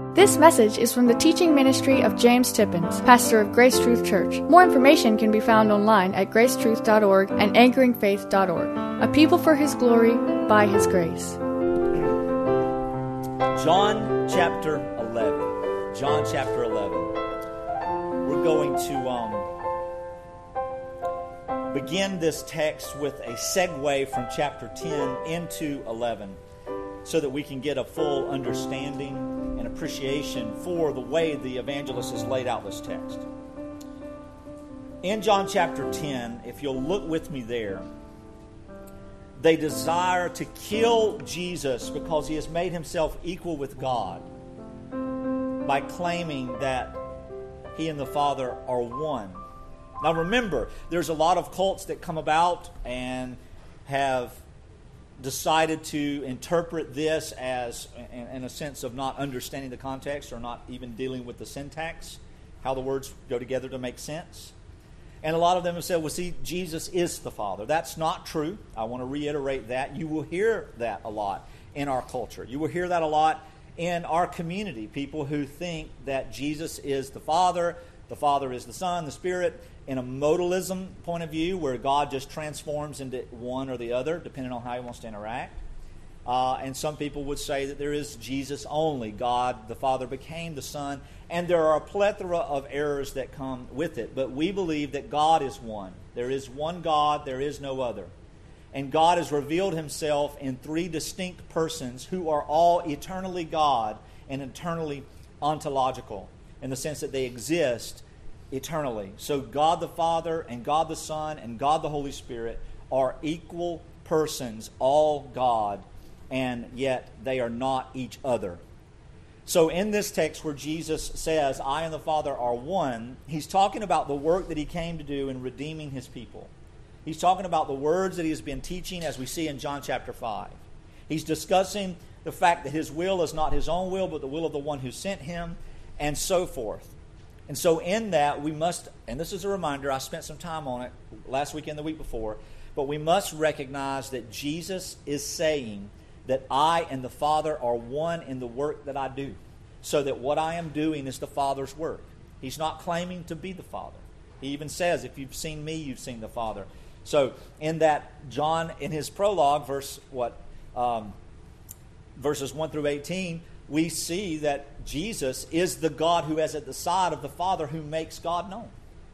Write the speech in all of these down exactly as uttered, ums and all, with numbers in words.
This message is from the teaching ministry of James Tippins, pastor of Grace Truth Church. More information can be found online at grace truth dot org and anchoring faith dot org. A people for His glory, by His grace. John chapter eleven. John chapter eleven. We're going to um, begin this text with a segue from chapter ten into eleven so that we can get a full understanding and appreciation for the way the evangelist has laid out this text. In John chapter ten, if you'll look with me there, they desire to kill Jesus because He has made Himself equal with God by claiming that He and the Father are one. Now remember, there's a lot of cults that come about and have decided to interpret this as, in a sense of not understanding the context or not even dealing with the syntax, how the words go together to make sense. And a lot of them have said, well, see, Jesus is the Father. That's not true. I want to reiterate that. You will hear that a lot in our culture. You will hear that a lot in our community. People who think that Jesus is the Father, the Father is the Son, the Spirit, in a modalism point of view, where God just transforms into one or the other, depending on how He wants to interact. Uh, and some people would say that there is Jesus only. God, the Father, became the Son. And there are a plethora of errors that come with it. But we believe that God is one. There is one God, there is no other. And God has revealed Himself in three distinct persons who are all eternally God and eternally ontological, in the sense that they exist eternally. So God the Father and God the Son and God the Holy Spirit are equal persons, all God, and yet they are not each other. So in this text where Jesus says, I and the Father are one, He's talking about the work that He came to do in redeeming His people. He's talking about the words that He has been teaching, as we see in John chapter five. He's discussing the fact that His will is not His own will, but the will of the one who sent Him, and so forth. And so in that, we must, and this is a reminder, I spent some time on it last week and the week before, but we must recognize that Jesus is saying that I and the Father are one in the work that I do, so that what I am doing is the Father's work. He's not claiming to be the Father. He even says, if you've seen me, you've seen the Father. So in that, John, in his prologue, verse what, um, verses one through eighteen, we see that Jesus is the God who is at the side of the Father who makes God known.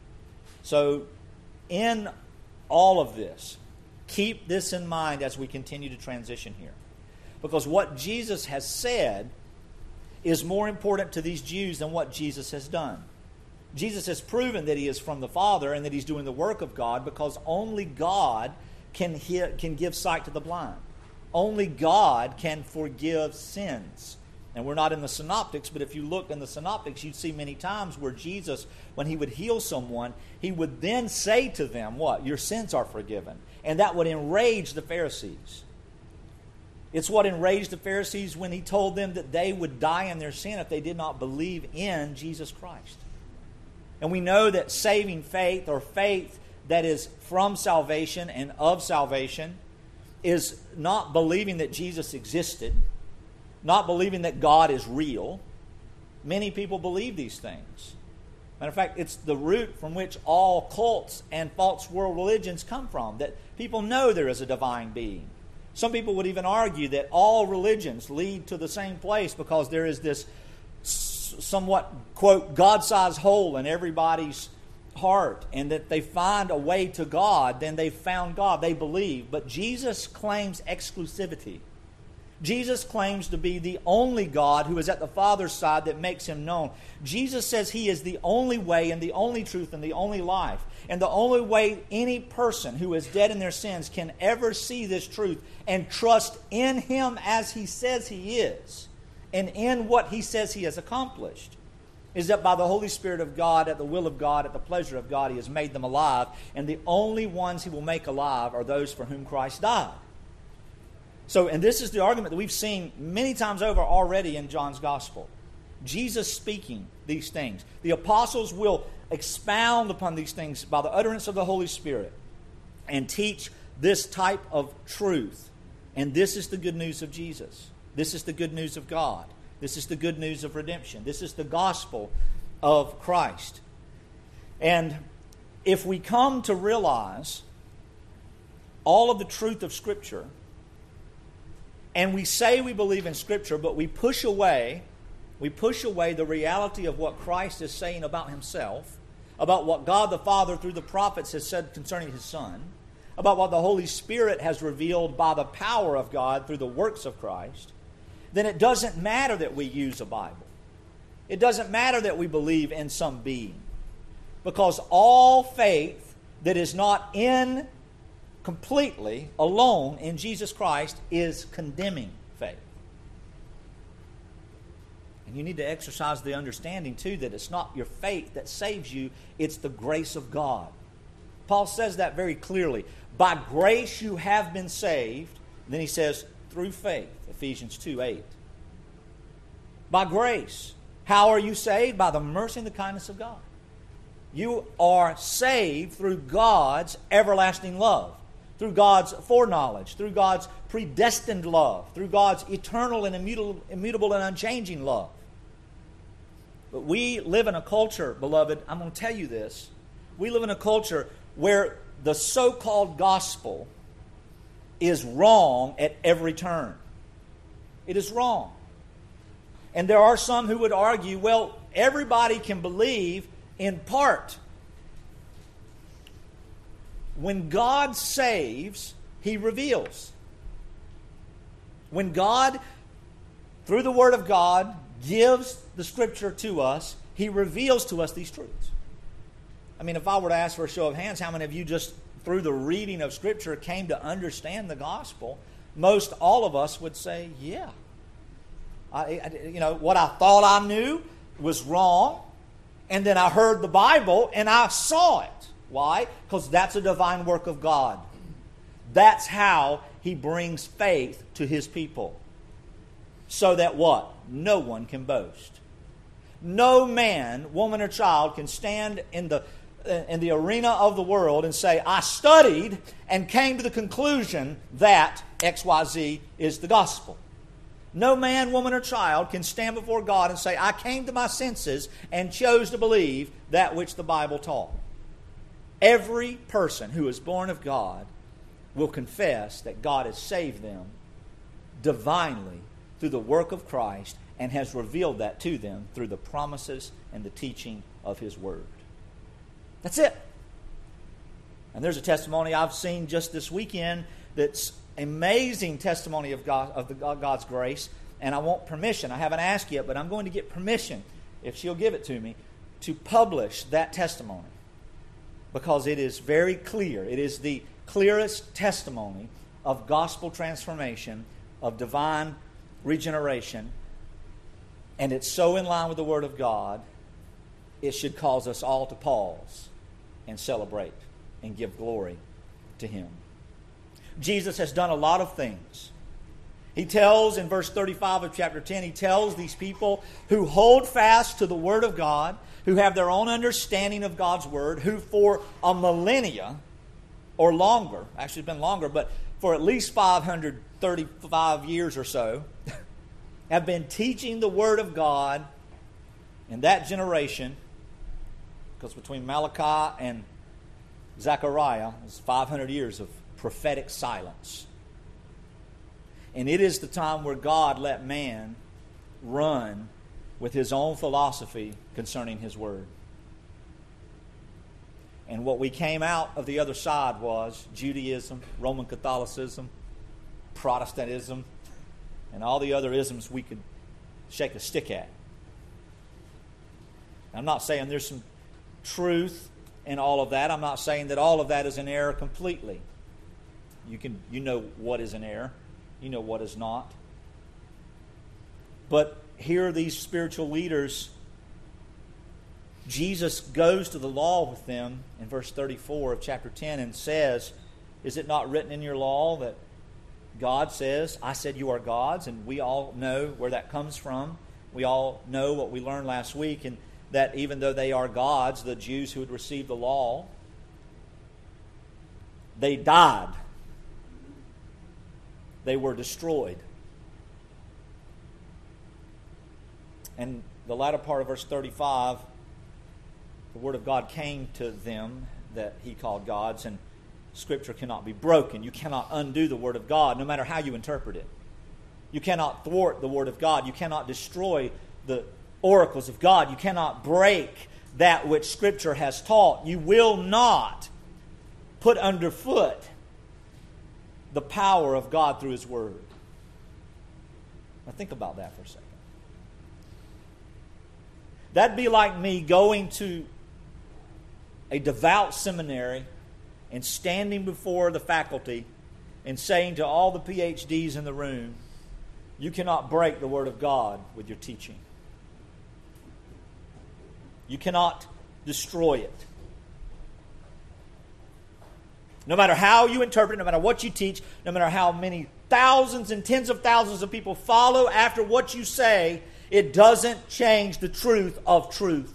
So in all of this, keep this in mind as we continue to transition here. Because what Jesus has said is more important to these Jews than what Jesus has done. Jesus has proven that He is from the Father and that He's doing the work of God, because only God can hear, can give sight to the blind. Only God can forgive sins. And we're not in the Synoptics, but if you look in the Synoptics, you'd see many times where Jesus, when He would heal someone, He would then say to them, what? Your sins are forgiven. And that would enrage the Pharisees. It's what enraged the Pharisees when He told them that they would die in their sin if they did not believe in Jesus Christ. And we know that saving faith, or faith that is from salvation and of salvation, is not believing that Jesus existed, not believing that God is real. Many people believe these things. Matter of fact, it's the root from which all cults and false world religions come from, that people know there is a divine being. Some people would even argue that all religions lead to the same place because there is this somewhat, quote, God-sized hole in everybody's heart, and that they find a way to God, then they've found God. They believe. But Jesus claims exclusivity. Jesus claims to be the only God who is at the Father's side that makes Him known. Jesus says He is the only way and the only truth and the only life. And the only way any person who is dead in their sins can ever see this truth and trust in Him as He says He is, and in what He says He has accomplished, is that by the Holy Spirit of God, at the will of God, at the pleasure of God, He has made them alive. And the only ones He will make alive are those for whom Christ died. So, and this is the argument that we've seen many times over already in John's Gospel. Jesus speaking these things. The apostles will expound upon these things by the utterance of the Holy Spirit and teach this type of truth. And this is the good news of Jesus. This is the good news of God. This is the good news of redemption. This is the gospel of Christ. And if we come to realize all of the truth of Scripture, and we say we believe in Scripture, but we push away, we push away the reality of what Christ is saying about Himself, about what God the Father through the prophets has said concerning His Son, about what the Holy Spirit has revealed by the power of God through the works of Christ, then it doesn't matter that we use a Bible. It doesn't matter that we believe in some being. Because all faith that is not in completely, alone in Jesus Christ is condemning faith. And you need to exercise the understanding too that it's not your faith that saves you, it's the grace of God. Paul says that very clearly. By grace you have been saved. Then he says, through faith. Ephesians two eight. By grace. How are you saved? By the mercy and the kindness of God. You are saved through God's everlasting love. Through God's foreknowledge. Through God's predestined love. Through God's eternal and immutable, immutable and unchanging love. But we live in a culture, beloved, I'm going to tell you this. We live in a culture where the so-called gospel is wrong at every turn. It is wrong. And there are some who would argue, well, everybody can believe in part. When God saves, He reveals. When God, through the Word of God, gives the Scripture to us, He reveals to us these truths. I mean, if I were to ask for a show of hands, how many of you just through the reading of Scripture came to understand the gospel? Most all of us would say, yeah. I, I, you know, what I thought I knew was wrong, and then I heard the Bible and I saw it. Why? Because that's a divine work of God. That's how He brings faith to His people. So that what? No one can boast. No man, woman, or child can stand in the in the arena of the world and say, I studied and came to the conclusion that X Y Z is the gospel. No man, woman, or child can stand before God and say, I came to my senses and chose to believe that which the Bible taught. Every person who is born of God will confess that God has saved them divinely through the work of Christ and has revealed that to them through the promises and the teaching of His Word. That's it. And there's a testimony I've seen just this weekend that's amazing testimony of God, of the, God's grace. And I want permission. I haven't asked yet, but I'm going to get permission, if she'll give it to me, to publish that testimony. Because it is very clear. It is the clearest testimony of gospel transformation, of divine regeneration. And it's so in line with the Word of God, it should cause us all to pause and celebrate and give glory to Him. Jesus has done a lot of things. He tells in verse thirty-five of chapter ten, He tells these people who hold fast to the Word of God, who have their own understanding of God's Word, who for a millennia or longer, actually it's been longer, but for at least five hundred thirty-five years or so, have been teaching the Word of God in that generation, because between Malachi and Zechariah is five hundred years of prophetic silence. And it is the time where God let man run with his own philosophy concerning His Word. And what we came out of the other side was Judaism, Roman Catholicism, Protestantism, and all the other isms we could shake a stick at. I'm not saying there's some truth in all of that. I'm not saying that all of that is in error completely. You can, you know what is in error. You know what is not. But here are these spiritual leaders. Jesus goes to the law with them in verse thirty-four of chapter ten and says, is it not written in your law that God says, I said you are gods? And we all know where that comes from. We all know what we learned last week, and that even though they are gods, the Jews who had received the law, they died. They were destroyed. And the latter part of verse thirty-five, the Word of God came to them that he called gods, and Scripture cannot be broken. You cannot undo the Word of God, no matter how you interpret it. You cannot thwart the Word of God. You cannot destroy the oracles of God. You cannot break that which Scripture has taught. You will not put underfoot the power of God through His Word. Now think about that for a second. That'd be like me going to a devout seminary and standing before the faculty and saying to all the P H Ds in the room, you cannot break the Word of God with your teaching. You cannot destroy it. No matter how you interpret, no matter what you teach, no matter how many thousands and tens of thousands of people follow after what you say, it doesn't change the truth of truth.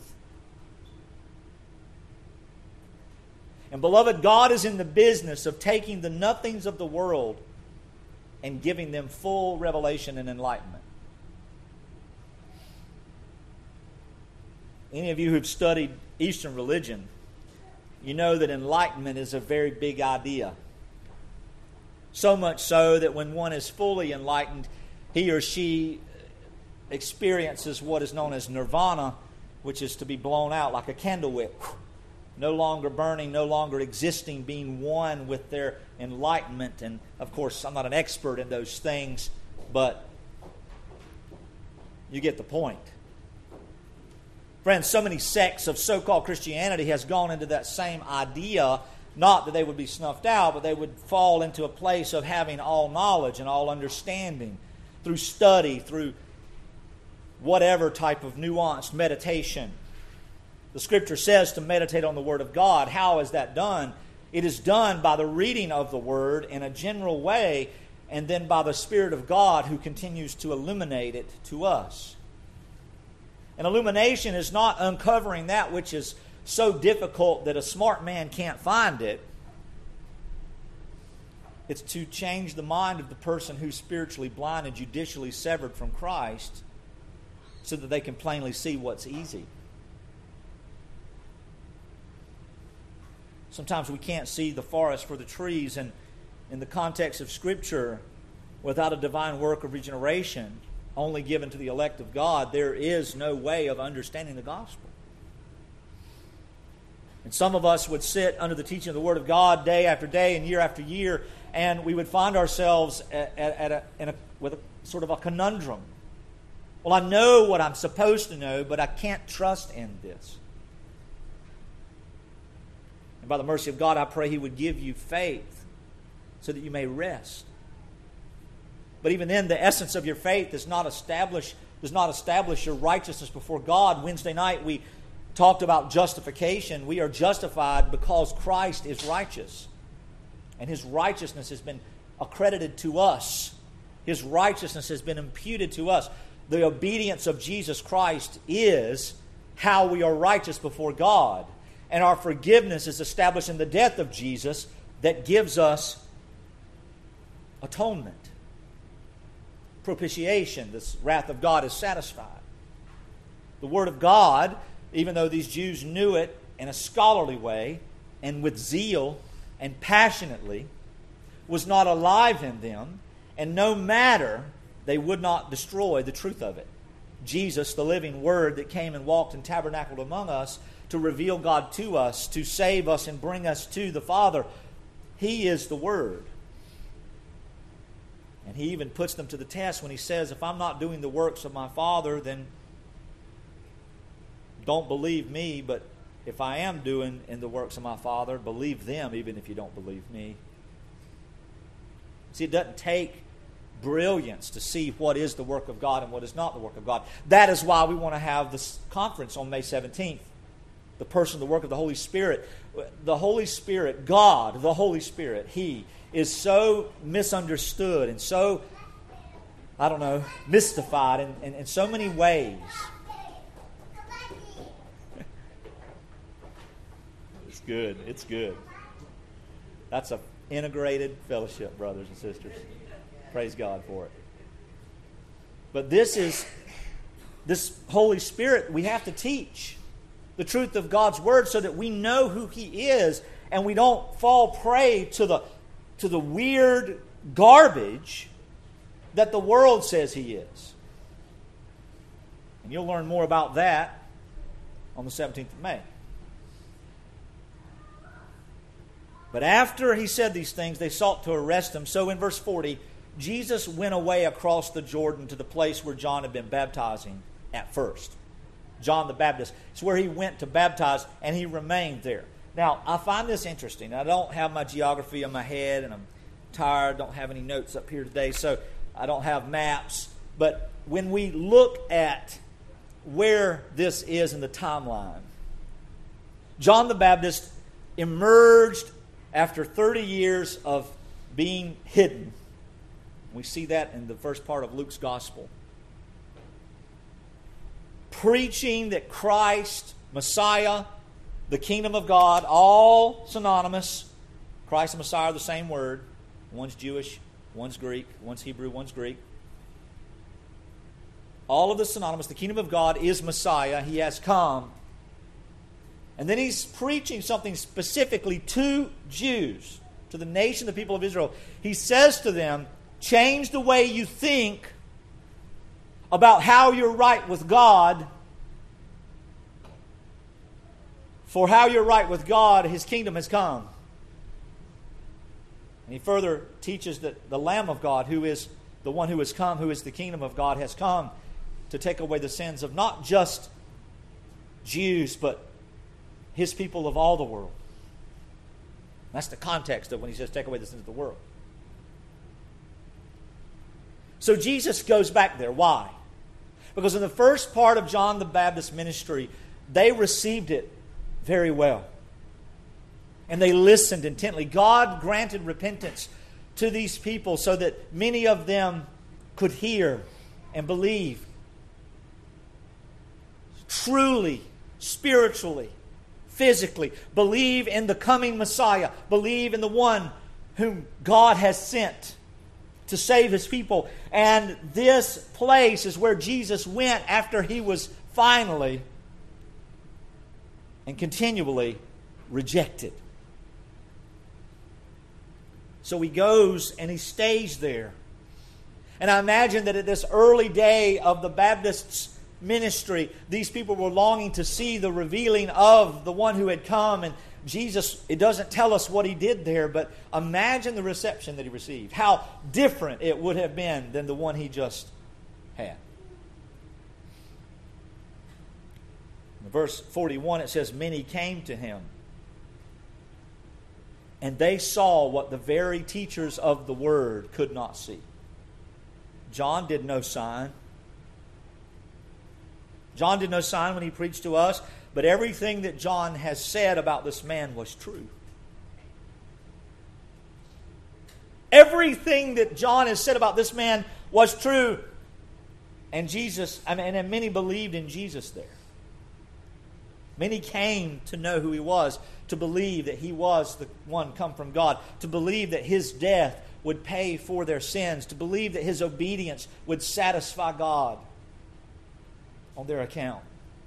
And beloved, God is in the business of taking the nothings of the world and giving them full revelation and enlightenment. Any of you who've studied Eastern religion, you know that enlightenment is a very big idea. So much so that when one is fully enlightened, he or she experiences what is known as nirvana, which is to be blown out like a candle wick. No longer burning, no longer existing, being one with their enlightenment. And of course, I'm not an expert in those things, but you get the point. Friends, so many sects of so-called Christianity has gone into that same idea, not that they would be snuffed out, but they would fall into a place of having all knowledge and all understanding through study, through whatever type of nuanced meditation. The Scripture says to meditate on the Word of God. How is that done? It is done by the reading of the Word in a general way, and then by the Spirit of God who continues to illuminate it to us. And illumination is not uncovering that which is so difficult that a smart man can't find it. It's to change the mind of the person who's spiritually blind and judicially severed from Christ so that they can plainly see what's easy. Sometimes we can't see the forest for the trees, and in the context of Scripture, without a divine work of regeneration, only given to the elect of God, there is no way of understanding the gospel. And some of us would sit under the teaching of the Word of God day after day and year after year, and we would find ourselves at, at, at a, in a, with a sort of a conundrum. Well, I know what I'm supposed to know, but I can't trust in this. And by the mercy of God, I pray He would give you faith so that you may rest. But even then, the essence of your faith does not establish, does not establish your righteousness before God. Wednesday night we talked about justification. We are justified because Christ is righteous. And His righteousness has been accredited to us. His righteousness has been imputed to us. The obedience of Jesus Christ is how we are righteous before God. And our forgiveness is established in the death of Jesus that gives us atonement, propitiation. This wrath of God is satisfied. The Word of God, even though these Jews knew it in a scholarly way and with zeal and passionately, was not alive in them, and no matter, they would not destroy the truth of it. Jesus, the living Word that came and walked and tabernacled among us to reveal God to us, to save us and bring us to the Father, He is the Word. And He even puts them to the test when He says, if I'm not doing the works of my Father, then don't believe me, but if I am doing in the works of my Father, believe them even if you don't believe me. See, it doesn't take brilliance to see what is the work of God and what is not the work of God. That is why we want to have this conference on May seventeenth. The person, the work of the Holy Spirit. The Holy Spirit, God, the Holy Spirit, He is so misunderstood and so, I don't know, mystified in, in, in so many ways. It's good. It's good. That's an integrated fellowship, brothers and sisters. Praise God for it. But this is this Holy Spirit, we have to teach the truth of God's Word so that we know who He is and we don't fall prey to the, to the weird garbage that the world says He is. And you'll learn more about that on the seventeenth of May. But after He said these things, they sought to arrest Him. So in verse forty, Jesus went away across the Jordan to the place where John had been baptizing at first. John the Baptist. It's where He went to baptize, and He remained there. Now, I find this interesting. I don't have my geography in my head, and I'm tired. Don't have any notes up here today, so I don't have maps. But when we look at where this is in the timeline, John the Baptist emerged after thirty years of being hidden. We see that in the first part of Luke's Gospel. Preaching that Christ, Messiah, the kingdom of God, all synonymous. Christ and Messiah are the same word. One's Jewish, one's Greek, one's Hebrew, one's Greek. All of the synonymous. The kingdom of God is Messiah. He has come. And then He's preaching something specifically to Jews, to the nation, the people of Israel. He says to them, change the way you think about how you're right with God. For how you're right with God, His kingdom has come. And He further teaches that the Lamb of God, who is the one who has come, who is the kingdom of God, has come to take away the sins of not just Jews, but His people of all the world. That's the context of when He says take away the sins of the world. So Jesus goes back there. Why? Because in the first part of John the Baptist's ministry, they received it very well. And they listened intently. God granted repentance to these people so that many of them could hear and believe. Truly, spiritually, physically, believe in the coming Messiah. Believe in the one whom God has sent to save His people. And this place is where Jesus went after He was finally and continually rejected. So He goes and He stays there. And I imagine that at this early day of the Baptists' ministry, these people were longing to see the revealing of the one who had come. And Jesus, it doesn't tell us what He did there, but imagine the reception that He received. How different it would have been than the one He just had. In verse forty-one, it says, many came to Him, and they saw what the very teachers of the Word could not see. John did no sign. John did no sign when he preached to us, but everything that John has said about this man was true. Everything that John has said about this man was true. And Jesus, I mean, and many believed in Jesus there. Many came to know who He was, to believe that He was the one come from God, to believe that His death would pay for their sins, to believe that His obedience would satisfy God on their account.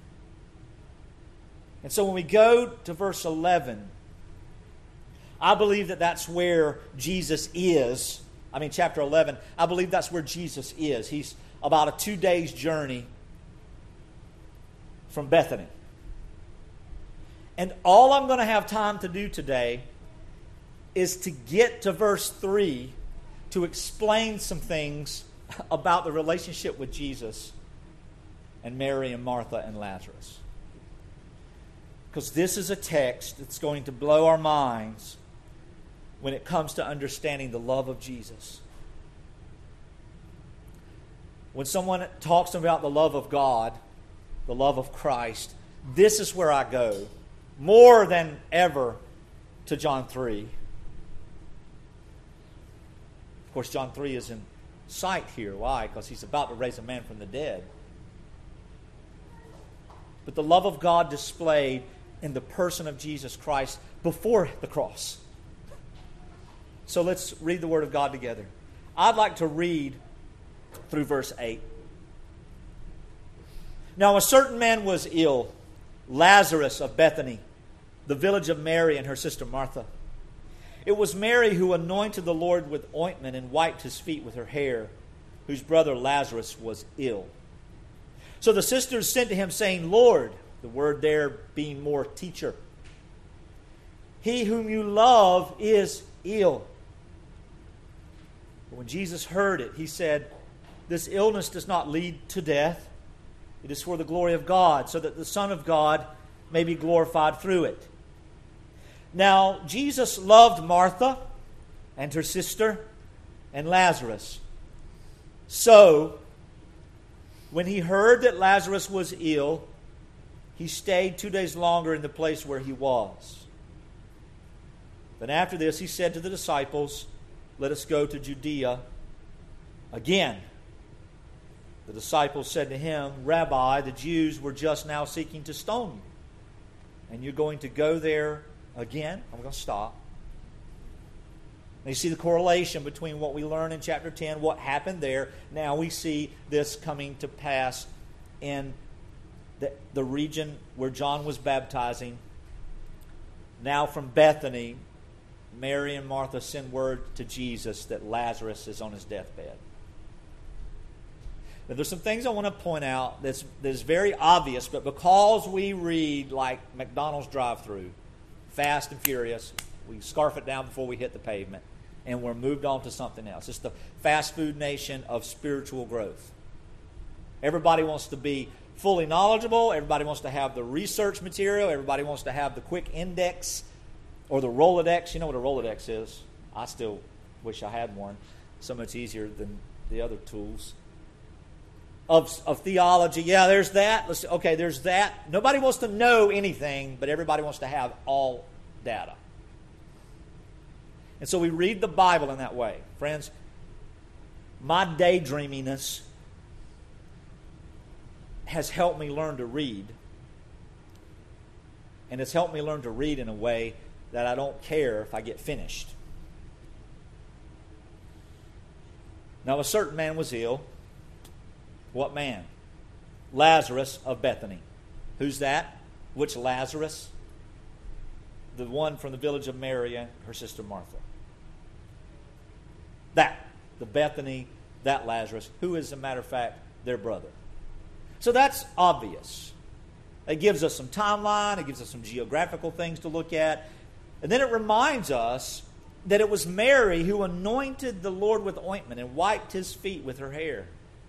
And so when we go to verse eleven, I believe that that's where Jesus is. I mean, chapter eleven, I believe that's where Jesus is. He's about a two days journey from Bethany. And all I'm going to have time to do today is to get to verse three to explain some things about the relationship with Jesus and Mary and Martha and Lazarus. Because this is a text that's going to blow our minds when it comes to understanding the love of Jesus. When someone talks about the love of God, the love of Christ, this is where I go. More than ever to John three. Of course, John three is in sight here. Why? Because He's about to raise a man from the dead. But the love of God displayed in the person of Jesus Christ before the cross. So let's read the Word of God together. I'd like to read through verse eight. Now a certain man was ill, Lazarus of Bethany, the village of Mary and her sister Martha. It was Mary who anointed the Lord with ointment and wiped his feet with her hair, whose brother Lazarus was ill. So the sisters sent to him, saying, Lord, the word there being more teacher, he whom you love is ill. But when Jesus heard it, he said, this illness does not lead to death. It is for the glory of God, so that the Son of God may be glorified through it. Now, Jesus loved Martha and her sister and Lazarus. So, when he heard that Lazarus was ill, he stayed two days longer in the place where he was. Then after this, he said to the disciples, let us go to Judea again. The disciples said to him, Rabbi, the Jews were just now seeking to stone you, and you're going to go there again? I'm going to stop. And you see the correlation between what we learn in chapter ten, what happened there. Now we see this coming to pass in the, the region where John was baptizing. Now from Bethany, Mary and Martha send word to Jesus that Lazarus is on his deathbed. Now, there's some things I want to point out that's, that's very obvious, but because we read like McDonald's drive-thru, fast and furious, we scarf it down before we hit the pavement, and we're moved on to something else. It's the fast food nation of spiritual growth. Everybody wants to be fully knowledgeable. Everybody wants to have the research material. Everybody wants to have the quick index or the Rolodex. You know what a Rolodex is? I still wish I had one. So much easier than the other tools. Of, of theology. Yeah, there's that. Let's, okay, there's that. Nobody wants to know anything, but everybody wants to have all data. And so we read the Bible in that way. Friends, my daydreaminess has helped me learn to read. And it's helped me learn to read in a way that I don't care if I get finished. Now, a certain man was ill. What man? Lazarus of Bethany. Who's that? Which Lazarus? The one from the village of Mary and her sister Martha. That. The Bethany, that Lazarus, who is, as a matter of fact, their brother. So that's obvious. It gives us some timeline. It gives us some geographical things to look at. And then it reminds us that it was Mary who anointed the Lord with ointment and wiped his feet with her hair,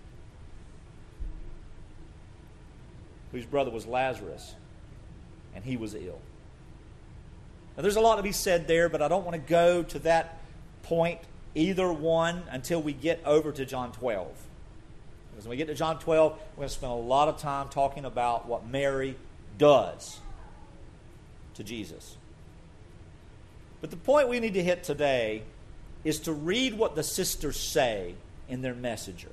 whose brother was Lazarus, and he was ill. Now, there's a lot to be said there, but I don't want to go to that point, either one, until we get over to John twelve. Because when we get to John twelve, we're going to spend a lot of time talking about what Mary does to Jesus. But the point we need to hit today is to read what the sisters say in their messenger.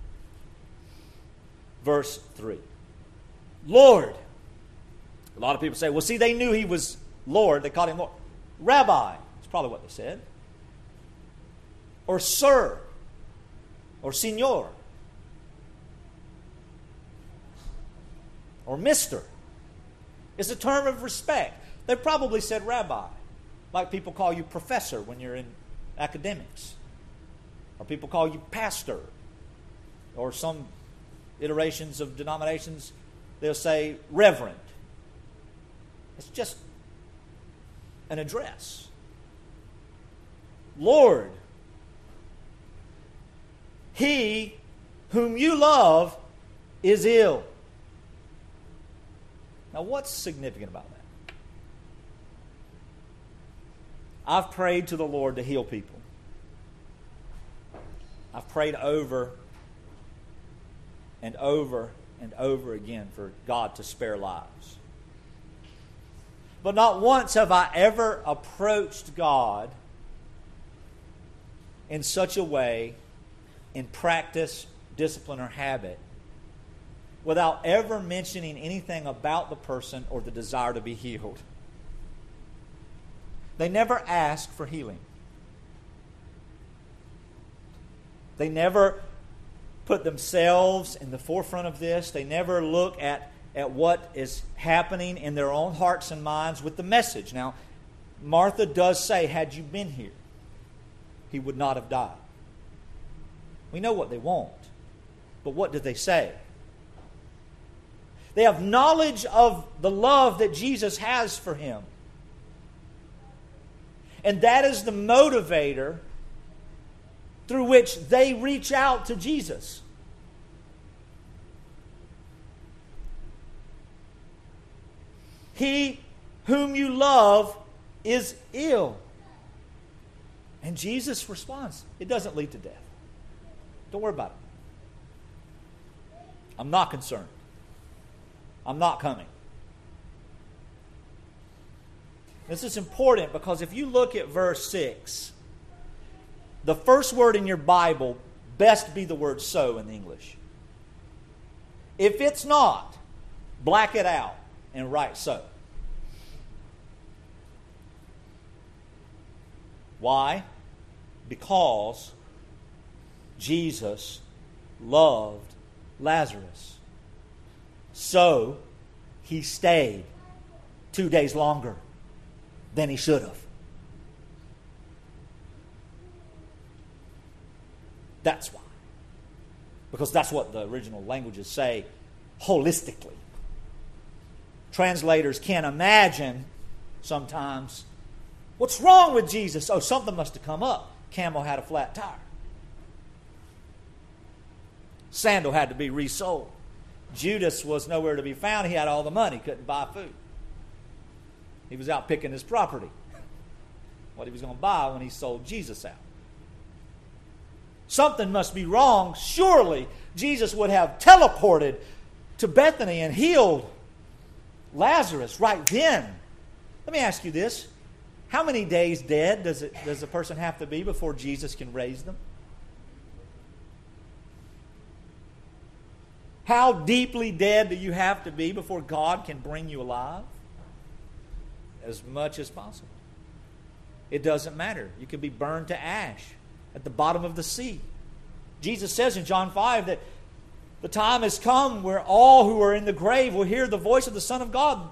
Verse three. Lord. A lot of people say, well, see, they knew he was Lord. They called him Lord. Rabbi. That's probably what they said. Or Sir. Or Senor. Or Mister. It's a term of respect. They probably said Rabbi. Like people call you Professor when you're in academics. Or people call you Pastor. Or some iterations of denominations, they'll say Reverend. It's just an address. Lord, he whom you love is ill. Now, what's significant about that? I've prayed to the Lord to heal people. I've prayed over and over and over again for God to spare lives. But not once have I ever approached God in such a way, in practice, discipline, or habit, without ever mentioning anything about the person or the desire to be healed. They never ask for healing. They never put themselves in the forefront of this. They never look at, at what is happening in their own hearts and minds with the message. Now, Martha does say, had you been here, he would not have died. We know what they want. But what did they say? They have knowledge of the love that Jesus has for him. And that is the motivator through which they reach out to Jesus. He whom you love is ill. And Jesus responds, it doesn't lead to death. Don't worry about it. I'm not concerned. I'm not coming. This is important because if you look at verse six, the first word in your Bible best be the word so in English. If it's not, black it out and write so. Why? Because Jesus loved Lazarus. So he stayed two days longer than he should have. That's why. Because that's what the original languages say holistically. Translators can't imagine sometimes, what's wrong with Jesus? Oh, something must have come up. Camel had a flat tire. Sandal had to be resold. Judas was nowhere to be found. He had all the money, couldn't buy food. He was out picking his property. What he was going to buy when he sold Jesus out. Something must be wrong. Surely Jesus would have teleported to Bethany and healed Lazarus right then. Let me ask you this. How many days dead does it does a person have to be before Jesus can raise them? How deeply dead do you have to be before God can bring you alive? As much as possible. It doesn't matter. You can be burned to ash at the bottom of the sea. Jesus says in John five that the time has come where all who are in the grave will hear the voice of the Son of God.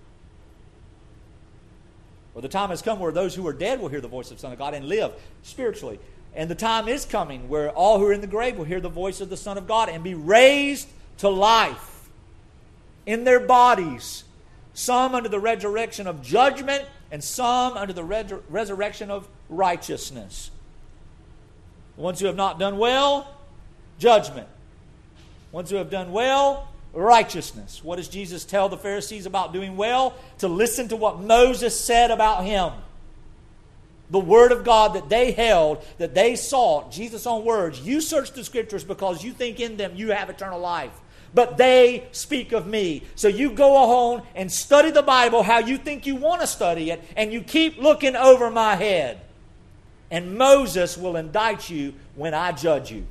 Or the time has come where those who are dead will hear the voice of the Son of God and live spiritually. And the time is coming where all who are in the grave will hear the voice of the Son of God and be raised to life in their bodies. Some under the resurrection of judgment and some under the res- resurrection of righteousness. The ones who have not done well, judgment. Ones who have done well, righteousness. What does Jesus tell the Pharisees about doing well? To listen to what Moses said about him. The Word of God that they held, that they sought, Jesus' own words. You search the Scriptures because you think in them you have eternal life. But they speak of me. So you go home and study the Bible how you think you want to study it, and you keep looking over my head. And Moses will indict you when I judge you.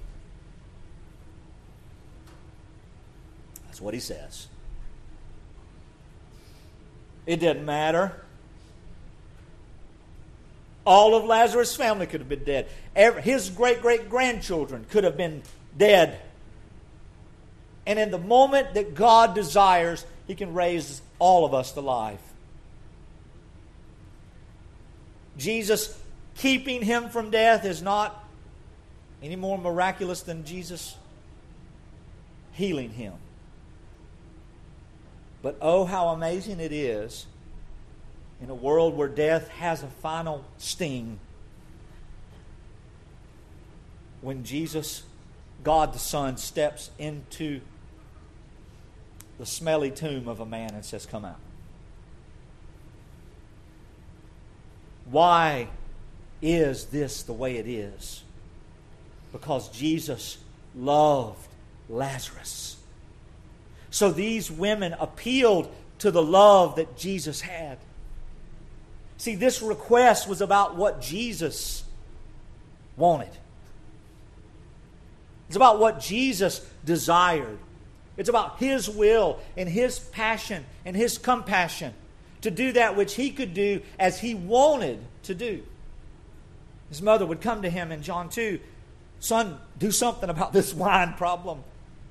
That's what he says. It didn't matter. All of Lazarus' family could have been dead. His great-great-grandchildren could have been dead. And in the moment that God desires, He can raise all of us to life. Jesus keeping him from death is not any more miraculous than Jesus healing him. But oh, how amazing it is in a world where death has a final sting, when Jesus, God the Son, steps into the smelly tomb of a man and says, "Come out." Why is this the way it is? Because Jesus loved Lazarus. So these women appealed to the love that Jesus had. See, this request was about what Jesus wanted. It's about what Jesus desired. It's about His will and His passion and His compassion to do that which He could do as He wanted to do. His mother would come to Him in John two, Son, do something about this wine problem.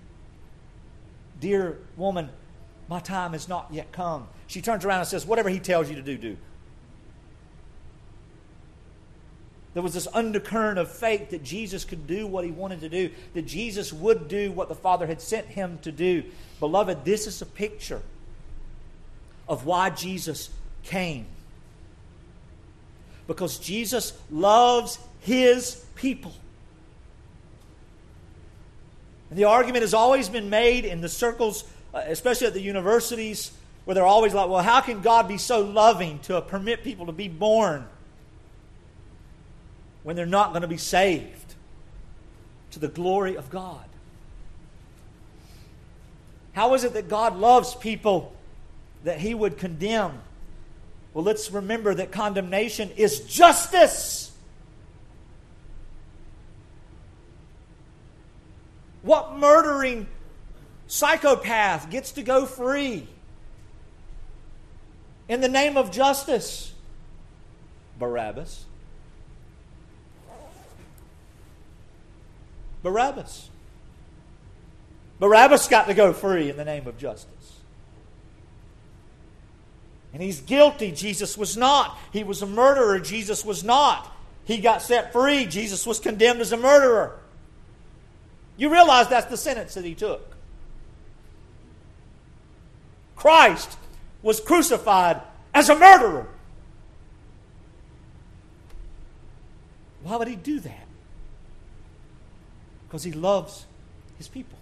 Dear woman, my time has not yet come. She turns around and says, whatever he tells you to do, do. There was this undercurrent of faith that Jesus could do what he wanted to do, that Jesus would do what the Father had sent him to do. Beloved, this is a picture of why Jesus came. Because Jesus loves his people. And the argument has always been made in the circles, especially at the universities, where they're always like, well, how can God be so loving to permit people to be born when they're not going to be saved to the glory of God? How is it that God loves people that he would condemn? Well, let's remember that condemnation is justice. What murdering psychopath gets to go free in the name of justice? Barabbas. Barabbas. Barabbas got to go free in the name of justice. And he's guilty. Jesus was not. He was a murderer. Jesus was not. He got set free. Jesus was condemned as a murderer. You realize that's the sentence that he took. Christ was crucified as a murderer. Why would he do that? Because he loves his people.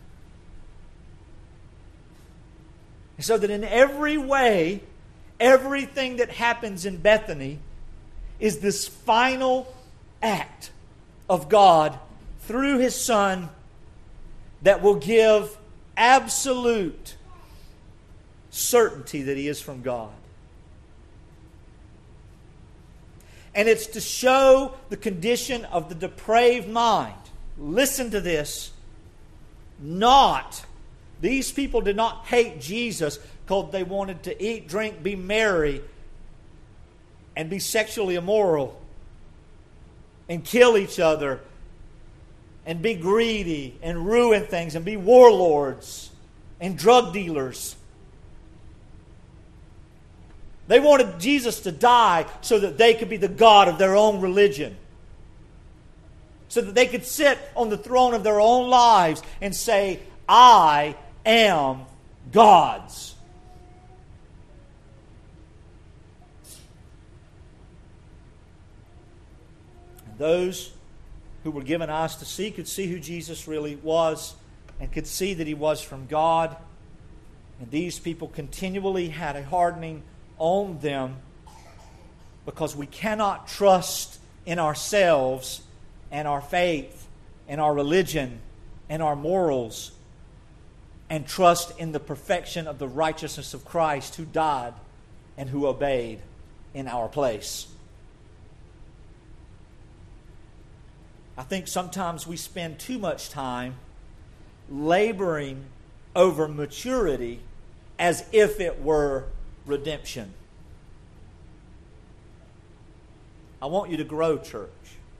And so that in every way, everything that happens in Bethany is this final act of God through his Son that will give absolute certainty that he is from God. And it's to show the condition of the depraved mind. Listen to this. Not, these people did not hate Jesus because they wanted to eat, drink, be merry, and be sexually immoral, and kill each other, and be greedy, and ruin things, and be warlords, and drug dealers. They wanted Jesus to die so that they could be the God of their own religion. So that they could sit on the throne of their own lives and say, I am God's. And those who were given eyes to see could see who Jesus really was and could see that he was from God. And these people continually had a hardening on them because we cannot trust in ourselves and our faith and our religion and our morals and trust in the perfection of the righteousness of Christ who died and who obeyed in our place. I think sometimes we spend too much time laboring over maturity as if it were redemption. I want you to grow, church.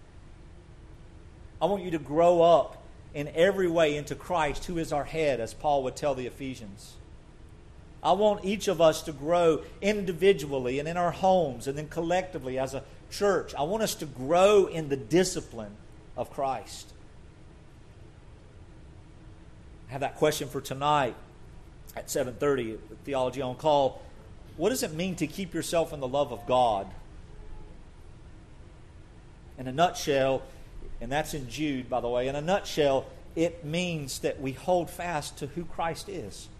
I want you to grow up in every way into Christ, who is our head, as Paul would tell the Ephesians. I want each of us to grow individually and in our homes and then collectively as a church. I want us to grow in the discipline of Christ. I have that question for tonight at seven thirty at Theology on Call. What does it mean to keep yourself in the love of God? In a nutshell, and that's in Jude, by the way, in a nutshell, it means that we hold fast to who Christ is.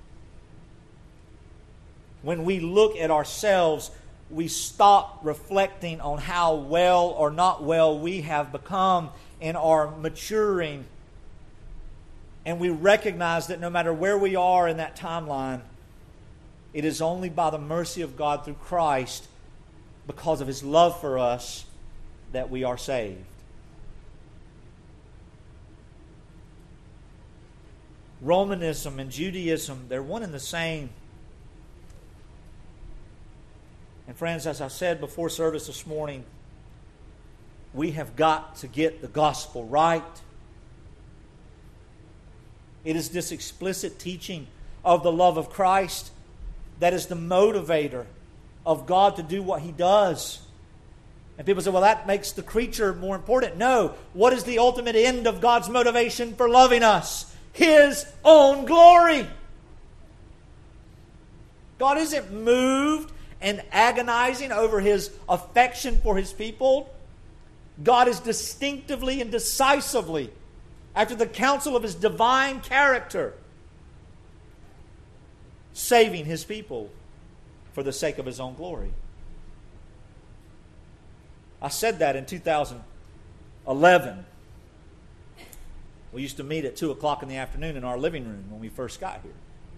When we look at ourselves, we stop reflecting on how well or not well we have become in our maturing. And we recognize that no matter where we are in that timeline, it is only by the mercy of God through Christ, because of his love for us, that we are saved. Romanism and Judaism, they're one and the same. And friends, as I said before service this morning, we have got to get the gospel right. It is this explicit teaching of the love of Christ that is the motivator of God to do what He does. And people say, well, that makes the creature more important. No. What is the ultimate end of God's motivation for loving us? His own glory. God isn't moved and agonizing over His affection for His people. God is distinctively and decisively, after the counsel of His divine character, saving His people for the sake of His own glory. I said that in two thousand eleven. We used to meet at two o'clock in the afternoon in our living room when we first got here.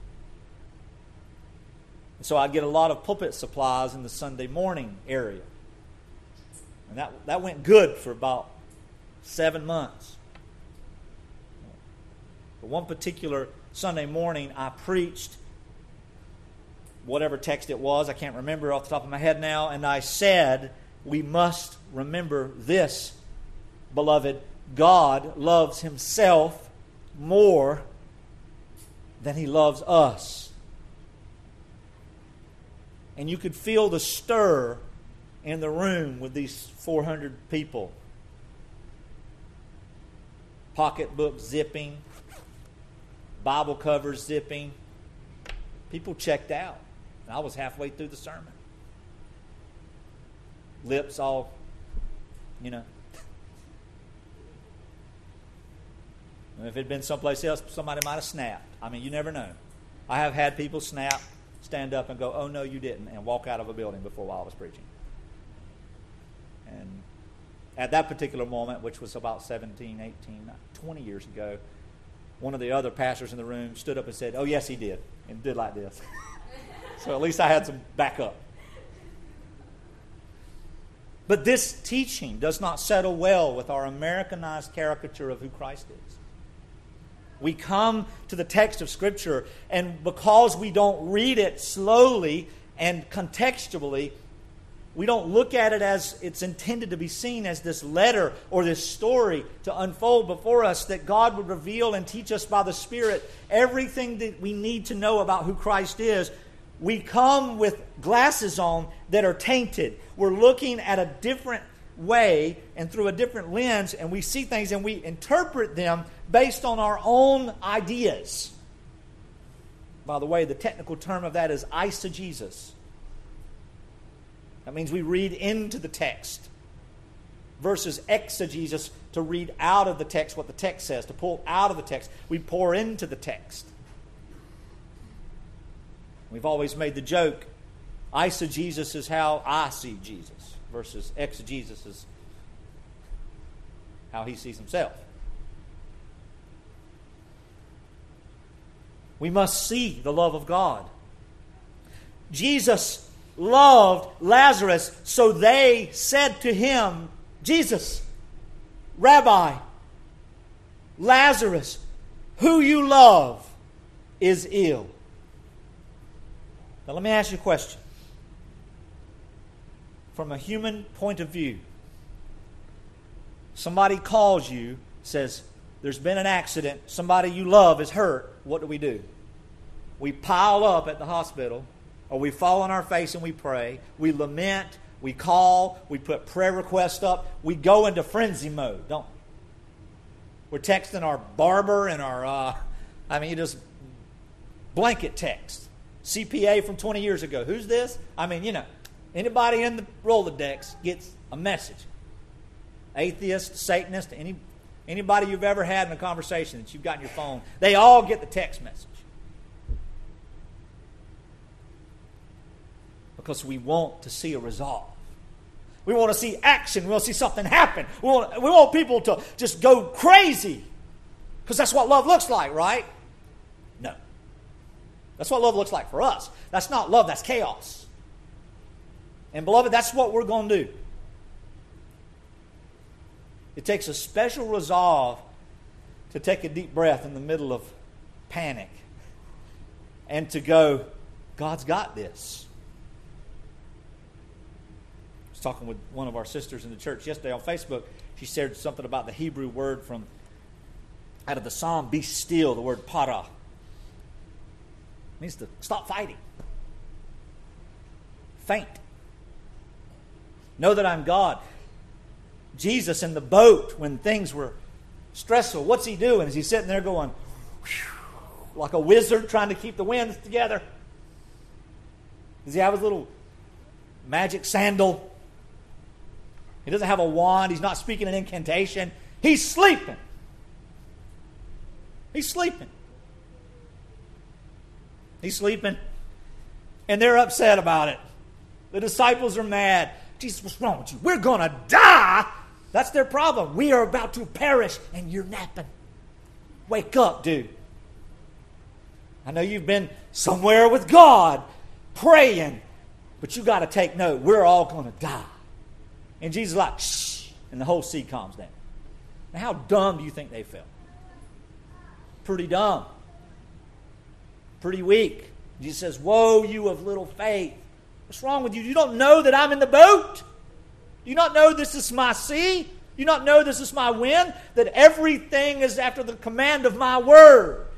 And so I'd get a lot of pulpit supplies in the Sunday morning area. And that, that went good for about seven months. But one particular Sunday morning, I preached whatever text it was. I can't remember off the top of my head now. And I said, we must remember this, beloved. God loves Himself more than He loves us. And you could feel the stir in the room with these four hundred people. Pocketbook zipping, Bible covers zipping. People checked out. And I was halfway through the sermon. Lips all, you know. If it had been someplace else, somebody might have snapped. I mean, you never know. I have had people snap, stand up and go, oh, no, you didn't, and walk out of a building before while I was preaching. And at that particular moment, which was about seventeen, eighteen, twenty years ago, one of the other pastors in the room stood up and said, oh, yes, he did, and did like this. So at least I had some backup. But this teaching does not settle well with our Americanized caricature of who Christ is. We come to the text of Scripture, and because we don't read it slowly and contextually, we don't look at it as it's intended to be seen as this letter or this story to unfold before us, that God would reveal and teach us by the Spirit everything that we need to know about who Christ is. We come with glasses on that are tainted. We're looking at a different way and through a different lens, and we see things and we interpret them based on our own ideas. By the way, the technical term of that is eisegesis. That means we read into the text versus exegesis, to read out of the text what the text says, to pull out of the text. We pour into the text. We've always made the joke, eisegesis is how I see Jesus, versus exegesis is how He sees Himself. We must see the love of God. Jesus loved Lazarus, so they said to Him, Jesus, Rabbi, Lazarus, who you love, is ill. Now let me ask you a question. From a human point of view, somebody calls you, says, there's been an accident, somebody you love is hurt. What do we do? We pile up at the hospital, or we fall on our face and we pray. We lament, we call, we put prayer requests up. We go into frenzy mode, don't we? We're texting our barber and our, uh, I mean, you just blanket text. C P A from twenty years ago. Who's this? I mean, you know, anybody in the Rolodex gets a message. Atheist, Satanist, any, anybody you've ever had in a conversation that you've got in your phone, they all get the text message. Because we want to see a resolve. We want to see action. We want to see something happen. We want, we want people to just go crazy. Because that's what love looks like, right? No. That's what love looks like for us. That's not love, that's chaos. And beloved, that's what we're going to do. It takes a special resolve to take a deep breath in the middle of panic and to go, God's got this. I was talking with one of our sisters in the church yesterday on Facebook. She shared something about the Hebrew word from out of the psalm, be still, the word para. It means to stop fighting. Faint. Know that I'm God. Jesus in the boat when things were stressful, what's he doing? Is he sitting there going, whew, like a wizard trying to keep the winds together? Does he have his little magic sandal? He doesn't have a wand. He's not speaking an incantation. He's sleeping. He's sleeping. He's sleeping. And they're upset about it. The disciples are mad. Jesus, what's wrong with you? We're going to die. That's their problem. We are about to perish and you're napping. Wake up, dude. I know you've been somewhere with God praying, but you got to take note. We're all going to die. And Jesus is like, shh, and the whole sea calms down. Now, how dumb do you think they felt? Pretty dumb. Pretty weak. Jesus says, woe, you of little faith. What's wrong with you? You don't know that I'm in the boat? You not know this is my sea? You not know this is my wind? That everything is after the command of my word.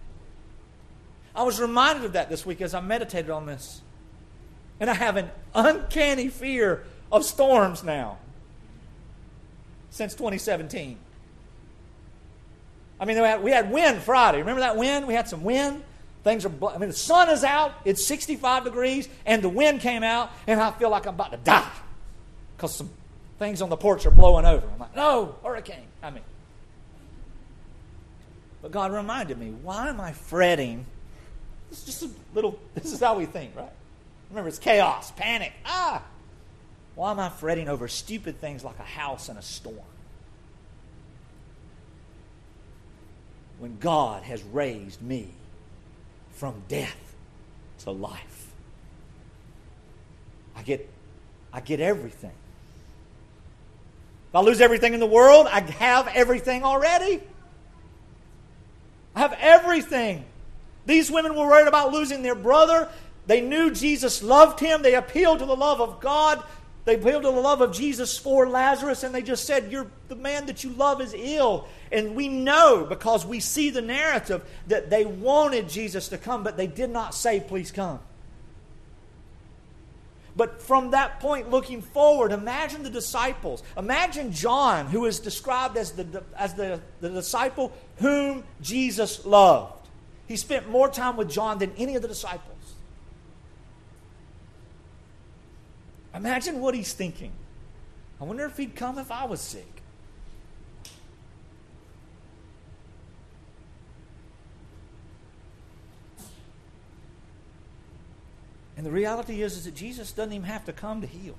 I was reminded of that this week as I meditated on this. And I have an uncanny fear of storms now. Since twenty seventeen. I mean, we had, we had wind Friday. Remember that wind? We had some wind. Things are, I mean, the sun is out. It's sixty-five degrees. And the wind came out. And I feel like I'm about to die. Because some things on the porch are blowing over. I'm like, no, hurricane. I mean. But God reminded me, why am I fretting? It's just a little, this is how we think, right? Remember, it's chaos, panic. Ah! Why am I fretting over stupid things like a house in a storm? When God has raised me from death to life. I get, I get everything. If I lose everything in the world, I have everything already. I have everything. These women were worried about losing their brother. They knew Jesus loved him. They appealed to the love of God. They appealed to the love of Jesus for Lazarus, and they just said, You're, the man that you love is ill. And we know, because we see the narrative, that they wanted Jesus to come, but they did not say, please come. But from that point looking forward, imagine the disciples. Imagine John, who is described as the, as the, the disciple whom Jesus loved. He spent more time with John than any of the disciples. Imagine what he's thinking. I wonder if he'd come if I was sick. And the reality is, is that Jesus doesn't even have to come to heal.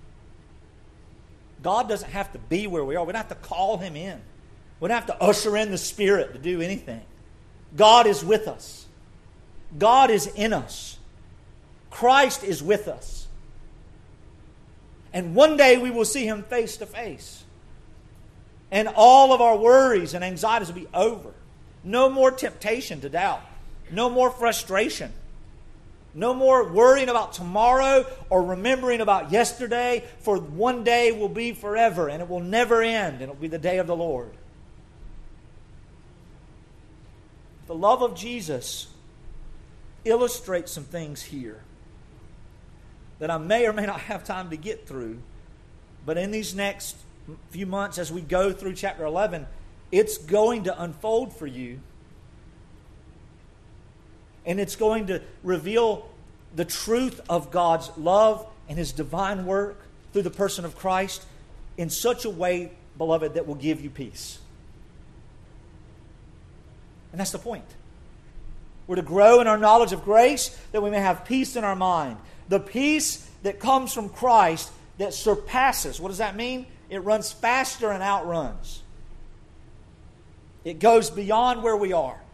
God doesn't have to be where we are. We don't have to call him in. We don't have to usher in the Spirit to do anything. God is with us. God is in us. Christ is with us. And one day we will see him face to face. And all of our worries and anxieties will be over. No more temptation to doubt. No more frustration. No more worrying about tomorrow or remembering about yesterday. For one day will be forever and it will never end. And it will be the day of the Lord. The love of Jesus illustrates some things here that I may or may not have time to get through. But in these next few months, as we go through chapter eleven, it's going to unfold for you. And it's going to reveal the truth of God's love and his divine work through the person of Christ in such a way, beloved, that will give you peace. And that's the point. We're to grow in our knowledge of grace that we may have peace in our mind. The peace that comes from Christ that surpasses. What does that mean? It runs faster and outruns. It goes beyond where we are.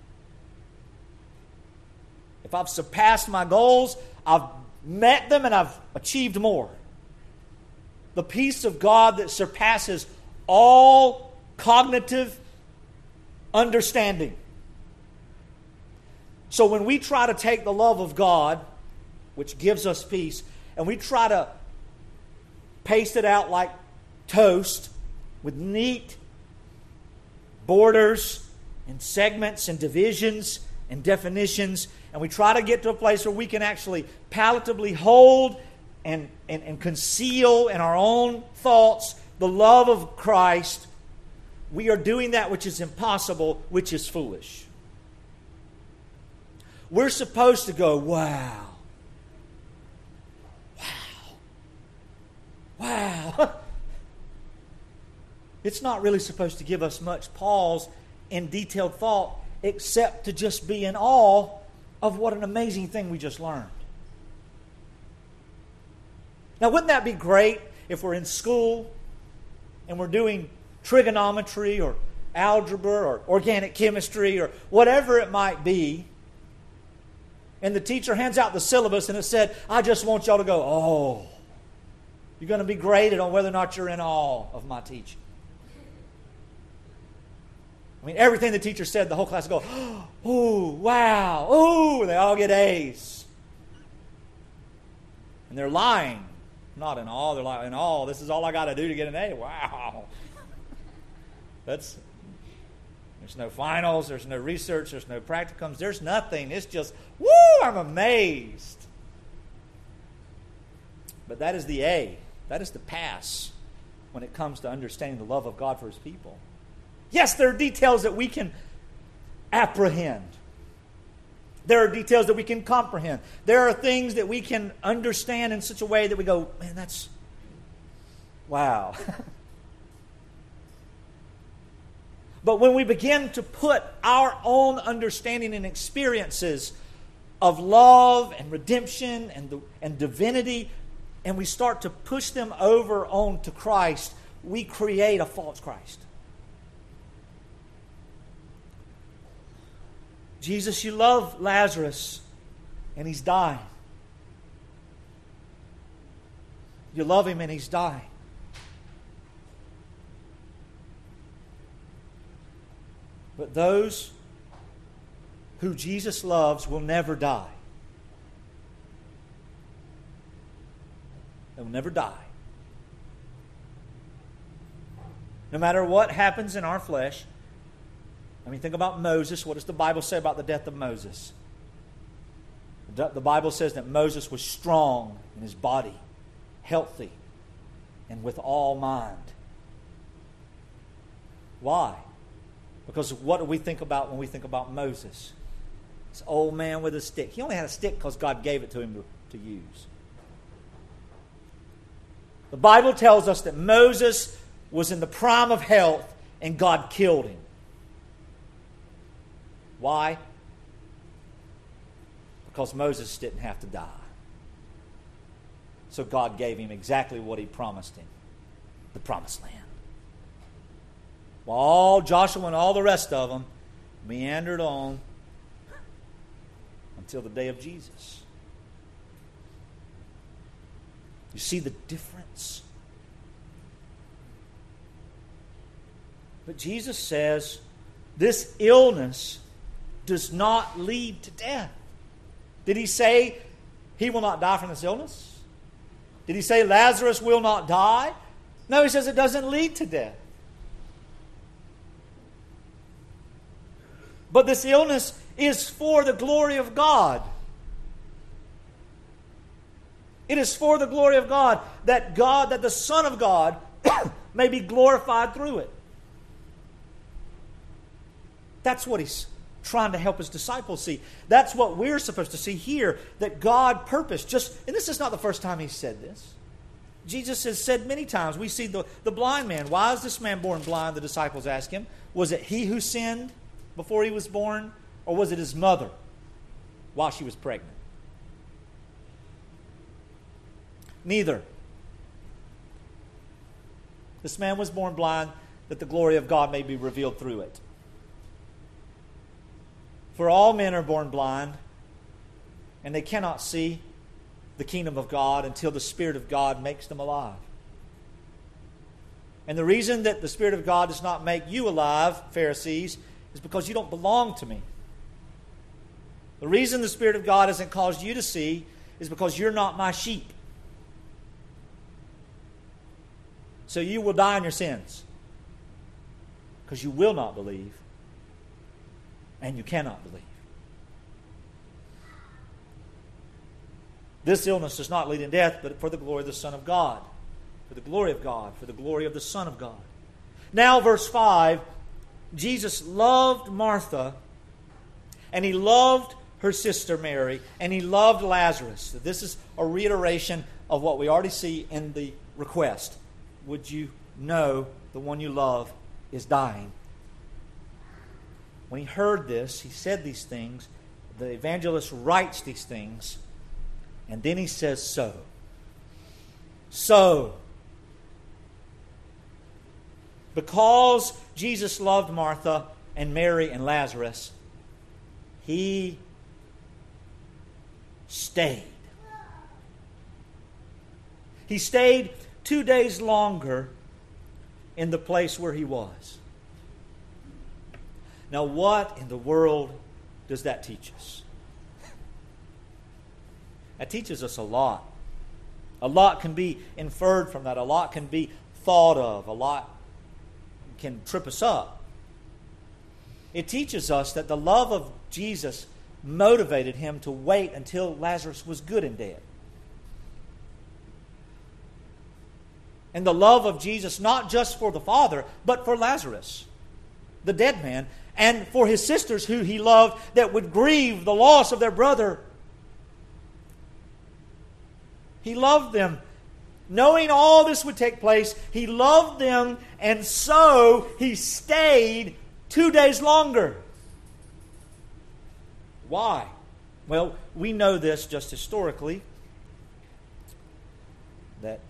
If I've surpassed my goals, I've met them and I've achieved more. The peace of God that surpasses all cognitive understanding. So when we try to take the love of God, which gives us peace, and we try to paste it out like toast with neat borders and segments and divisions and definitions, and we try to get to a place where we can actually palatably hold and, and, and conceal in our own thoughts the love of Christ, we are doing that which is impossible, which is foolish. We're supposed to go, wow. Wow. Wow. It's not really supposed to give us much pause in detailed thought, except to just be in awe of what an amazing thing we just learned. Now, wouldn't that be great if we're in school and we're doing trigonometry or algebra or organic chemistry or whatever it might be, and the teacher hands out the syllabus and it said, I just want y'all to go, oh, you're going to be graded on whether or not you're in awe of my teaching. I mean, everything the teacher said, the whole class would go, oh, wow, oh, they all get A's. And they're lying. Not in awe, they're like, in awe, this is all I got to do to get an A. Wow. That's, there's no finals, there's no research, there's no practicums, there's nothing. It's just, woo, I'm amazed. But that is the A. That is the pass when it comes to understanding the love of God for His people. Yes, there are details that we can apprehend. There are details that we can comprehend. There are things that we can understand in such a way that we go, man, that's, wow. But when we begin to put our own understanding and experiences of love and redemption and, the, and divinity, and we start to push them over onto Christ, we create a false Christ. Jesus, you love Lazarus, and he's dying. You love him, and he's dying. But those who Jesus loves will never die. They will never die. No matter what happens in our flesh. I mean, think about Moses. What does the Bible say about the death of Moses? The Bible says that Moses was strong in his body, healthy, and with all mind. Why? Because what do we think about when we think about Moses? This old man with a stick. He only had a stick because God gave it to him to, to use. The Bible tells us that Moses was in the prime of health and God killed him. Why? Because Moses didn't have to die. So God gave him exactly what He promised him, the promised land. While all Joshua and all the rest of them meandered on until the day of Jesus. You see the difference? But Jesus says this illness does not lead to death. Did He say he will not die from this illness? Did He say Lazarus will not die? No, He says it doesn't lead to death. But this illness is for the glory of God. It is for the glory of God, that God, that the Son of God may be glorified through it. That's what He's trying to help His disciples see. That's what we're supposed to see here, that God purposed. Just, and this is not the first time He said this. Jesus has said many times. We see the, the blind man. Why is this man born blind? The disciples ask Him. Was it he who sinned before he was born? Or was it his mother while she was pregnant? Neither. This man was born blind that the glory of God may be revealed through it. For all men are born blind, and they cannot see the kingdom of God until the Spirit of God makes them alive. And the reason that the Spirit of God does not make you alive, Pharisees, is because you don't belong to me. The reason the Spirit of God hasn't caused you to see is because you're not my sheep. So you will die in your sins because you will not believe and you cannot believe. This illness does not lead in death, but for the glory of the Son of God. For the glory of God, for the glory of the Son of God. Now, verse five, Jesus loved Martha, and He loved her sister Mary, and He loved Lazarus. This is a reiteration of what we already see in the request. Would you know the one you love is dying? When He heard this, He said these things. The evangelist writes these things, and then he says, so. So. Because Jesus loved Martha and Mary and Lazarus, He stayed. He stayed two days longer in the place where He was. Now, what in the world does that teach us? That teaches us a lot. A lot can be inferred from that. A lot can be thought of. A lot can trip us up. It teaches us that the love of Jesus motivated Him to wait until Lazarus was good and dead. And the love of Jesus, not just for the Father, but for Lazarus, the dead man, and for His sisters who He loved that would grieve the loss of their brother. He loved them. Knowing all this would take place, He loved them, and so He stayed two days longer. Why? Well, we know this just historically, that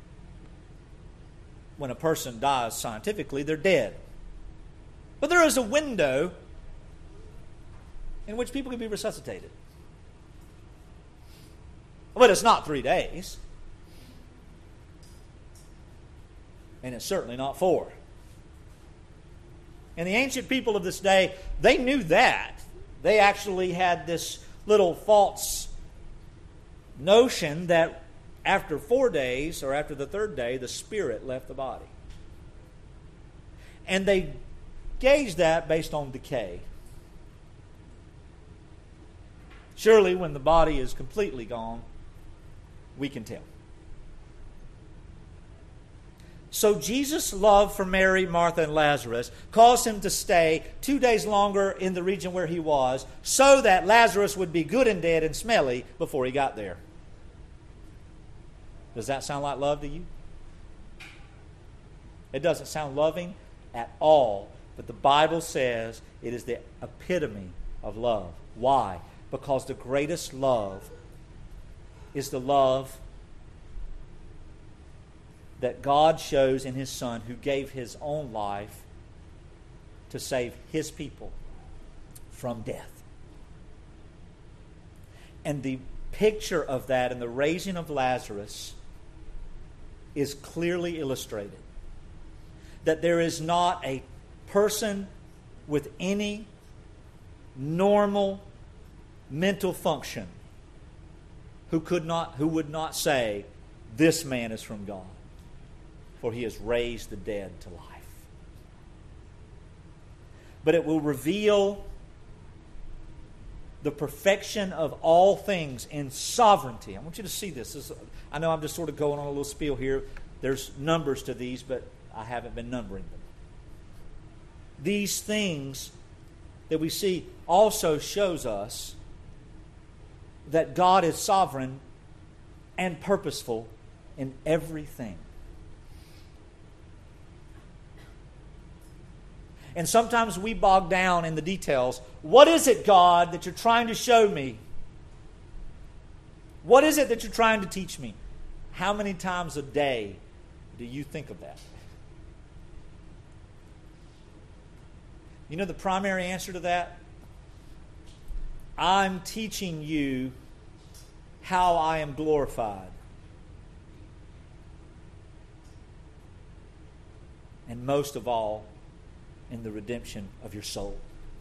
when a person dies scientifically, they're dead. But there is a window in which people can be resuscitated. But it's not three days. And it's certainly not four. And the ancient people of this day, they knew that. They actually had this little false notion that after four days, or after the third day, the spirit left the body. And they gauged that based on decay. Surely when the body is completely gone, we can tell. So Jesus' love for Mary, Martha, and Lazarus caused Him to stay two days longer in the region where He was, so that Lazarus would be good and dead and smelly before He got there. Does that sound like love to you? It doesn't sound loving at all, but the Bible says it is the epitome of love. Why? Because the greatest love is the love that God shows in His Son, who gave His own life to save His people from death. And the picture of that in the raising of Lazarus is clearly illustrated. That there is not a person with any normal mental function who could not, who would not say, this man is from God, for He has raised the dead to life. But it will reveal the perfection of all things in sovereignty. I want you to see this. this is, I know I'm just sort of going on a little spiel here. There's numbers to these, but I haven't been numbering them. These things that we see also shows us that God is sovereign and purposeful in everything. And sometimes we bog down in the details. What is it, God, that you're trying to show me? What is it that you're trying to teach me? How many times a day do you think of that? You know the primary answer to that? I'm teaching you how I am glorified. And most of all, in the redemption of your soul.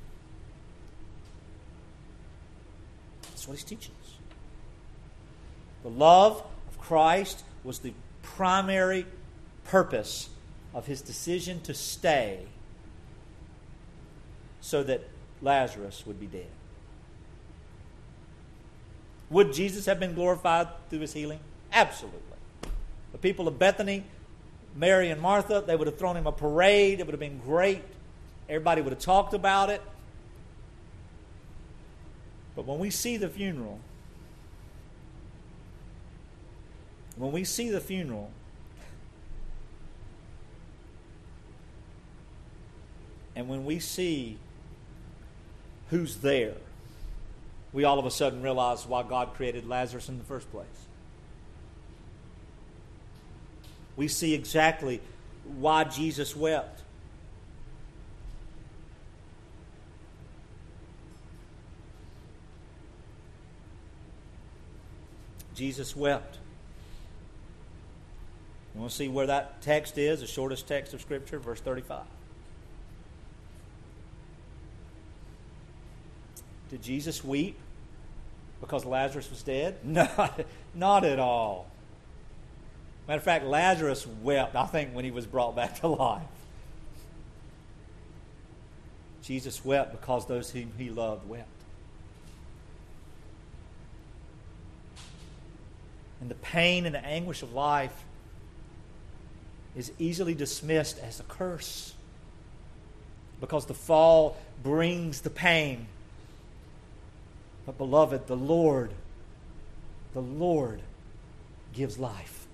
That's what He's teaching us. The love of Christ was the primary purpose of His decision to stay, so that Lazarus would be dead. Would Jesus have been glorified through his healing? Absolutely. The people of Bethany, Mary and Martha, they would have thrown him a parade. It would have been great. Everybody would have talked about it. But when we see the funeral, when we see the funeral, and when we see who's there, we all of a sudden realize why God created Lazarus in the first place. We see exactly why Jesus wept. Jesus wept. You want to see where that text is, the shortest text of Scripture, verse thirty-five. Did Jesus weep because Lazarus was dead? No, not at all. Matter of fact, Lazarus wept, I think, when he was brought back to life. Jesus wept because those whom he loved wept. And the pain and the anguish of life is easily dismissed as a curse, because the fall brings the pain. But beloved, the Lord, the Lord gives life.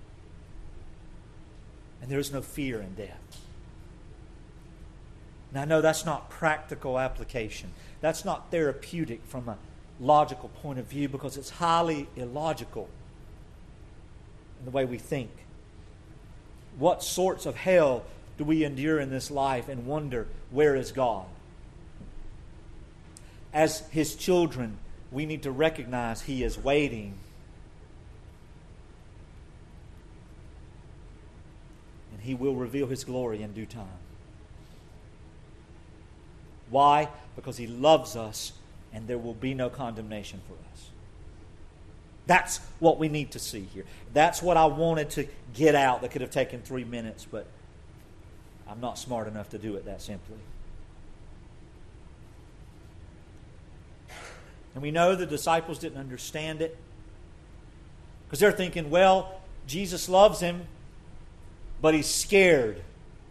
And there is no fear in death. Now, I know that's not practical application. That's not therapeutic from a logical point of view, because it's highly illogical in the way we think. What sorts of hell do we endure in this life and wonder, where is God? As His children, we need to recognize He is waiting. And He will reveal His glory in due time. Why? Because He loves us, and there will be no condemnation for us. That's what we need to see here. That's what I wanted to get out that could have taken three minutes, but I'm not smart enough to do it that simply. And we know the disciples didn't understand it, because they're thinking, well, Jesus loves him, but he's scared.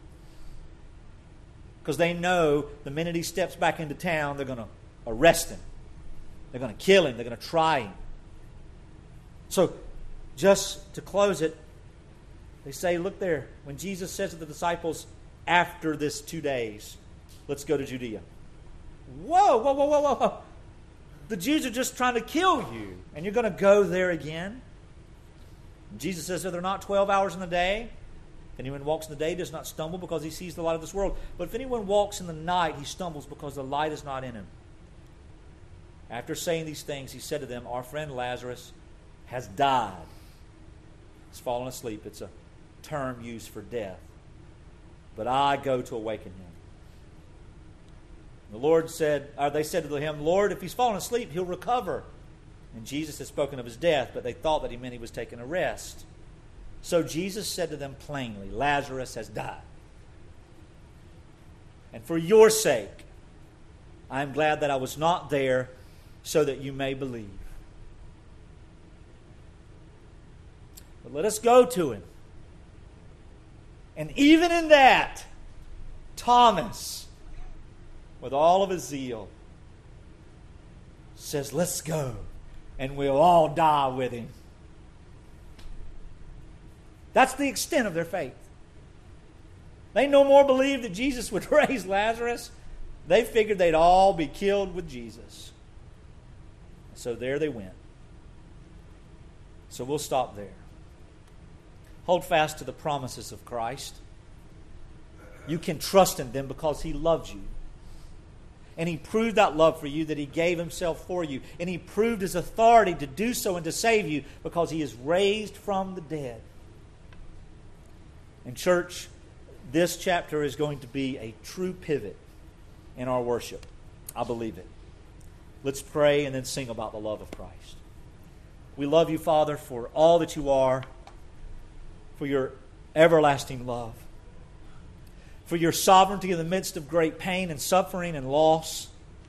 Because they know the minute he steps back into town, they're going to arrest him. They're going to kill him. They're going to try him. So, just to close it, they say, look there, when Jesus says to the disciples, after this two days, let's go to Judea. Whoa, whoa, whoa, whoa, whoa. The Jews are just trying to kill you, and you're going to go there again? And Jesus says, are there not twelve hours in the day? If anyone walks in the day, does not stumble because he sees the light of this world. But if anyone walks in the night, he stumbles because the light is not in him. After saying these things, he said to them, our friend Lazarus has died. He's fallen asleep. It's a term used for death. But I go to awaken him. The Lord said, or they said to him, Lord, if he's fallen asleep, he'll recover. And Jesus had spoken of his death, but they thought that he meant he was taking a rest. So Jesus said to them plainly, Lazarus has died. And for your sake, I am glad that I was not there, so that you may believe. But let us go to him. And even in that, Thomas, with all of his zeal, says, let's go, and we'll all die with him. That's the extent of their faith. They no more believed that Jesus would raise Lazarus. They figured they'd all be killed with Jesus. So there they went. So we'll stop there. Hold fast to the promises of Christ. You can trust in them because He loves you. And He proved that love for you, that He gave Himself for you. And He proved His authority to do so and to save you because He is raised from the dead. And church, this chapter is going to be a true pivot in our worship. I believe it. Let's pray and then sing about the love of Christ. We love you, Father, for all that you are, for your everlasting love, for your sovereignty in the midst of great pain and suffering and loss.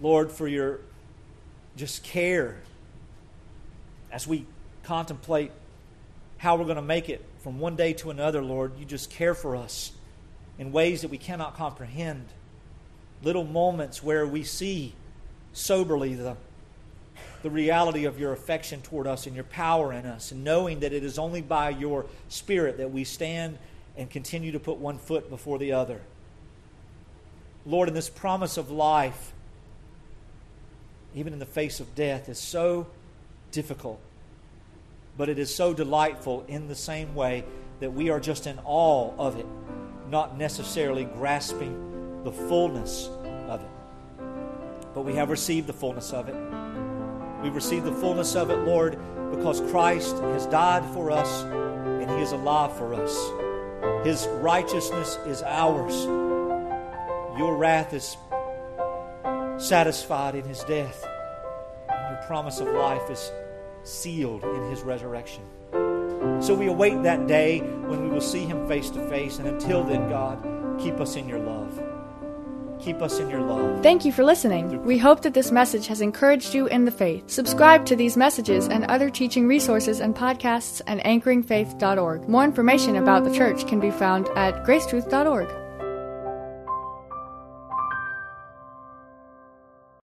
Lord, for your just care as we contemplate how we're going to make it from one day to another, Lord. You just care for us in ways that we cannot comprehend. Little moments where we see soberly the, the reality of your affection toward us and your power in us, and knowing that it is only by your Spirit that we stand and continue to put one foot before the other. Lord, in this promise of life, even in the face of death, is so difficult. But it is so delightful in the same way that we are just in awe of it, not necessarily grasping the fullness of it. But we have received the fullness of it. We've received the fullness of it, Lord, because Christ has died for us and He is alive for us. His righteousness is ours. Your wrath is satisfied in His death. And your promise of life is sealed in His resurrection. So we await that day when we will see Him face to face. And until then, God, keep us in your love. Keep us in your love. Thank you for listening. We hope that this message has encouraged you in the faith. Subscribe to these messages and other teaching resources and podcasts at anchoring faith dot org. More information about the church can be found at grace truth dot org.